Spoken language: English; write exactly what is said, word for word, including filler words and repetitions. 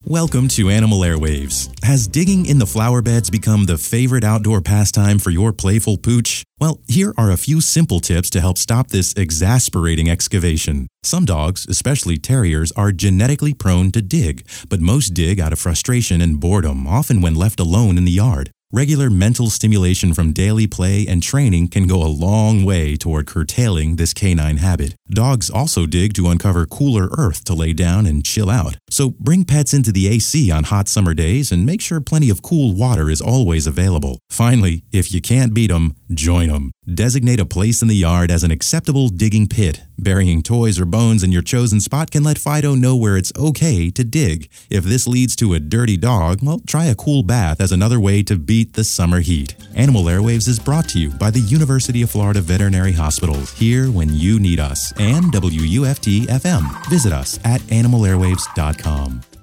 Welcome to Animal Airwaves. Has digging in the flower beds become the favorite outdoor pastime for your playful pooch? Well, here are a few simple tips to help stop this exasperating excavation. Some dogs, especially terriers, are genetically prone to dig, but most dig out of frustration and boredom, often when left alone in the yard. Regular mental stimulation from daily play and training can go a long way toward curtailing this canine habit. Dogs also dig to uncover cooler earth to lay down and chill out. So bring pets into the A C on hot summer days and make sure plenty of cool water is always available. Finally, if you can't beat them, join them. Designate a place in the yard as an acceptable digging pit. Burying toys or bones in your chosen spot can let Fido know where it's okay to dig. If this leads to a dirty dog, well, try a cool bath as another way to beat the summer heat. Animal Airwaves is brought to you by the University of Florida Veterinary Hospital, here when you need us, and W U F T F M. Visit us at animal airwaves dot com.